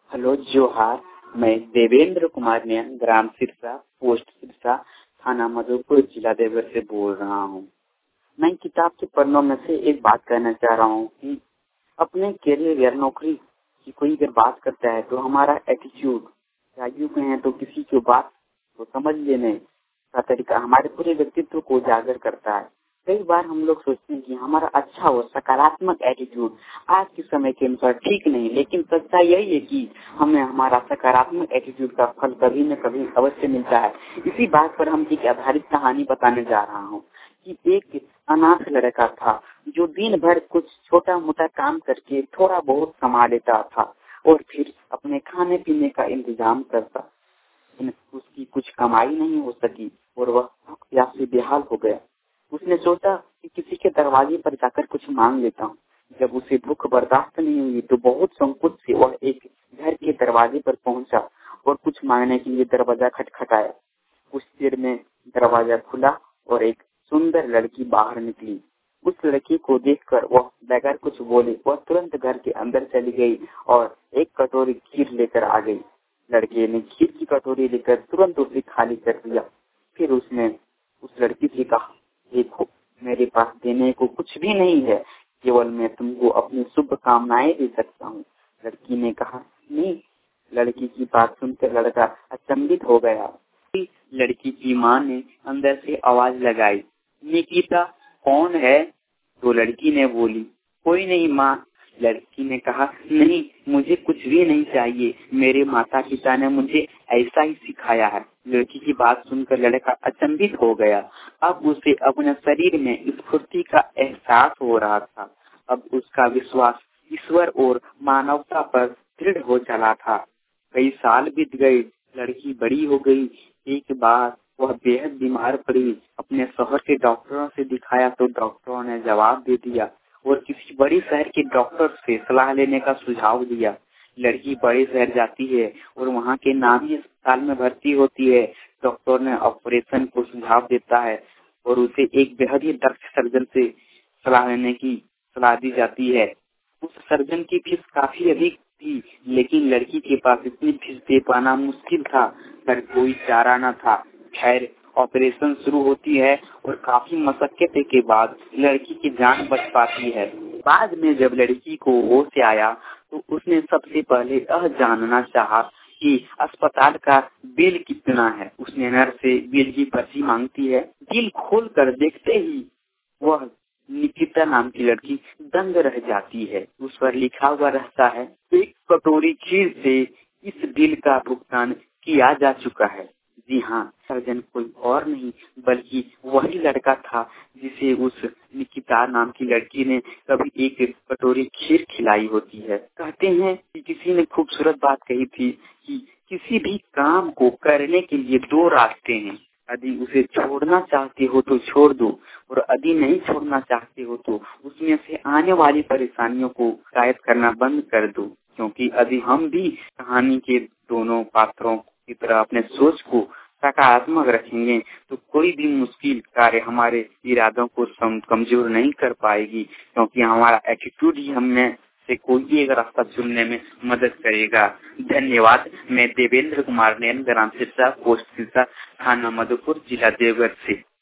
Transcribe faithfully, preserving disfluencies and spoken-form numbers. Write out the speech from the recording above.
Hello जोहार। मैं देवेंद्र कुमार नयन, ग्राम सिरसा, पोस्ट सिरसा, थाना मधुपुर, जिला देवघर से बोल रहा हूँ। मैं किताब के पन्नों में से एक बात कहना चाह रहा हूँ कि अपने करियर या नौकरी की कोई अगर बात करता है तो हमारा एटीट्यूड या यूं कहें तो किसी की बात को समझ लेने का तरीका हमारे पूरे व्यक्तित्व को उजागर करता है। कई बार हम लोग सोचते हैं कि हमारा अच्छा हो, सकारात्मक एटीट्यूड आज के समय के अनुसार ठीक नहीं, लेकिन सच्चाई यही है कि हमें हमारा सकारात्मक एटीट्यूड का फल कभी न कभी अवश्य मिलता है। इसी बात पर हम एक आधारित कहानी बताने जा रहा हूँ कि एक अनाथ लड़का था जो दिन भर कुछ छोटा मोटा काम करके थोड़ा बहुत कमा लेता था और फिर अपने खाने पीने का इंतजाम करता। उसकी कुछ कमाई नहीं हो सकी और वह प्यास से बेहाल हो गया। उसने सोचा कि किसी के दरवाजे पर जाकर कुछ मांग लेता हूँ। जब उसे भूख बर्दाश्त नहीं हुई तो बहुत संकोच से वह एक घर के दरवाजे पर पहुंचा और कुछ मांगने के लिए दरवाजा खटखटाया। कुछ देर में दरवाजा खुला और एक सुंदर लड़की बाहर निकली। उस लड़की को देखकर वह बगैर कुछ बोले वह तुरंत घर के अंदर चली गई और एक कटोरी खीर लेकर आ गई। लड़के ने खीर की कटोरी लेकर तुरंत उसे खाली कर दिया। फिर उसने उस लड़की से कहा, देखो मेरे पास देने को कुछ भी नहीं है, केवल मैं तुमको अपनी शुभकामनाएं दे सकता हूँ। लड़की ने कहा, नहीं। लड़की की बात सुनकर लड़का अचंभित हो गया। लड़की की माँ ने अंदर से आवाज लगाई, निकिता कौन है? तो लड़की ने बोली, कोई नहीं माँ। लड़की ने कहा, नहीं, मुझे कुछ भी नहीं चाहिए, मेरे माता पिता ने मुझे ऐसा ही सिखाया है। लड़की की बात सुनकर लड़का अचंभित हो गया। अब उसे अपने शरीर में स्फूर्ति का एहसास हो रहा था। अब उसका विश्वास ईश्वर और मानवता पर दृढ़ हो चला था। कई साल बीत गए, लड़की बड़ी हो गई। एक बार वह बेहद बीमार पड़ी। अपने शहर के डॉक्टरों से दिखाया तो डॉक्टरों ने जवाब दे दिया और किसी बड़े शहर के डॉक्टर से सलाह लेने का सुझाव दिया। लड़की बड़े शहर जाती है और वहाँ के नामी अस्पताल में भर्ती होती है। डॉक्टर ने ऑपरेशन को सुझाव देता है और उसे एक बेहद ही दक्ष सर्जन से सलाह लेने की सलाह दी जाती है। उस सर्जन की फीस काफी अधिक थी, लेकिन लड़की के पास इतनी फीस दे पाना मुश्किल था, पर कोई चारा न था। खैर, ऑपरेशन शुरू होती है और काफी मशक्कत के बाद लड़की की जान बच पाती है। बाद में जब लड़की को होश आया तो उसने सबसे पहले यह जानना चाहा कि अस्पताल का बिल कितना है। उसने नर्स से बिल की पर्ची मांगती है। बिल खोल कर देखते ही वह निकिता नाम की लड़की दंग रह जाती है। उस पर लिखा हुआ रहता है, एक कटोरी खीर से इस बिल का भुगतान किया जा चुका है। जी हाँ, सर्जन कोई और नहीं बल्कि वही लड़का था जिसे उस निकिता नाम की लड़की ने कभी एक कटोरी खीर खिलाई होती है। कहते हैं कि किसी ने खूबसूरत बात कही थी कि किसी भी काम को करने के लिए दो रास्ते हैं, यदि उसे छोड़ना चाहते हो तो छोड़ दो और यदि नहीं छोड़ना चाहते हो तो उसमें से आने वाली परेशानियों को शायद करना बंद कर दो। क्योंकि यदि हम भी कहानी के दोनों पात्रों की तरह अपने सोच को सकारात्मक रखेंगे तो कोई भी मुश्किल कार्य हमारे इरादों को कमजोर नहीं कर पाएगी, क्योंकि हमारा एटीट्यूड ही हमें से कोई एक रास्ता चुनने में मदद करेगा। धन्यवाद। मैं देवेंद्र कुमार नयन, ग्राम सिरसा, पोस्ट सिरसा, थाना मधुपुर, जिला देवघर से।